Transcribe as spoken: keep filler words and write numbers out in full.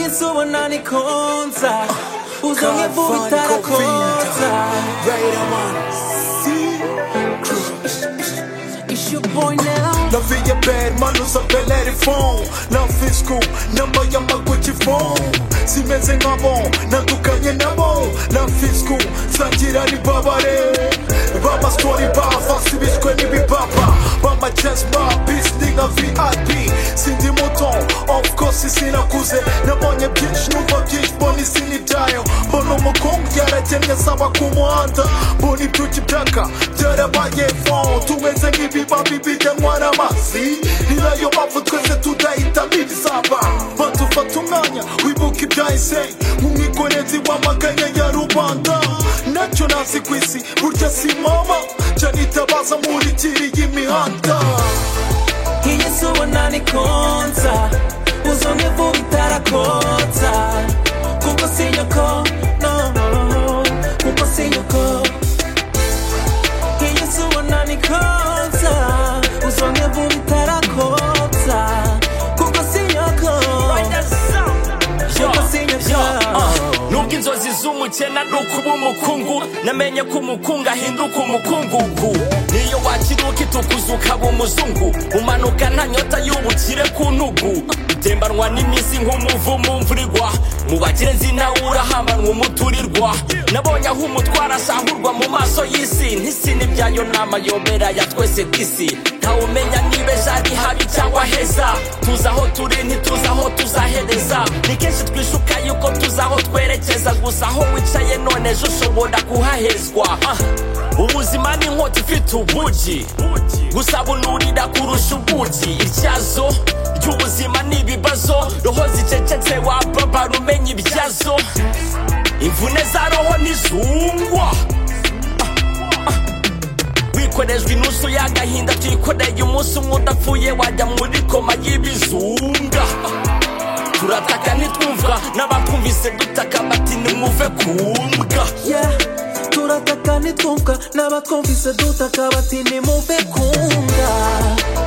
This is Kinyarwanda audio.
Yesu wanani konza uzonge vubitara konza It's your boy now. La vie est belle, man, nous appelle les fonds. La fisco, namba ya maguchi phone. Si meze ngabo, natukanye nabo. La fisco, sanjira ni babare. Baba story ba, fasi bishkwe ni bibaba. Baba chess ba, peace nigga V I P. Sindi moton, of course isi na kuze. Nabonye bitch, nuba bitch, boni sini dayo. Bono mokong, yara jenya saba kumuanda. Boni tuchi plaka, jara baye phone. Tumeze ngibi babi bide mwana masi. Nila yo bafu twese tudahita bibisaba. Bantu fata umwanya, wibuka ibyahise. Mumwikorezi w'amaganya ya rubanda. Nacyo nazi kwisi, burya si mama. Janitabaza muri kiri y'imihanda. Yesu wanani konza uzonge vubitara konza kuko sinyoko no kuko sinyoko Yesu wanani konza uzonge vubitara konza kuko sinyoko kuko sinyoko Nubwo inzozi z'umukena nukuba umukungu namenye ko umukungu ahinduka umukungugu niyo wakiruka itukuza ukaba umuzungu umanuka nta nyota y'ubukire ku ntugu utembanwa n'iminsi nk'umuvumu mvurirwa mu bagire nzi nawe urahamanwa umuturirwa nabonye aho umutwara asahurwa mu maso y'isi ntisi n'ibyayo n'amayobera ya twese disi ntawumenya niba ejo ari habi cyangwa heza tuzi aho turi ntituzi aho tuzahereza ni kenshi twishuka yuko tuzi aho twerekeza gusa aho wicaye none ejo ushobora kuhahezwa ubuzima ni inkota ifite ubugi gusa bunurira kurusha ubugi ityazo ry'ubuzima ni ibibazo roho zicecetse wababara umenya ibyazo imvune za roho ntizungwa wikorejwe inusu y'agahinda twikoreye umunsi umwe udapfuye wajya muri koma y'ibizunga turataka ntitwumva n'abakumvise dutaka bati nimuve kumbwa turataka ntitwumva n'abakumvise dutaka bati nimuve kumbwa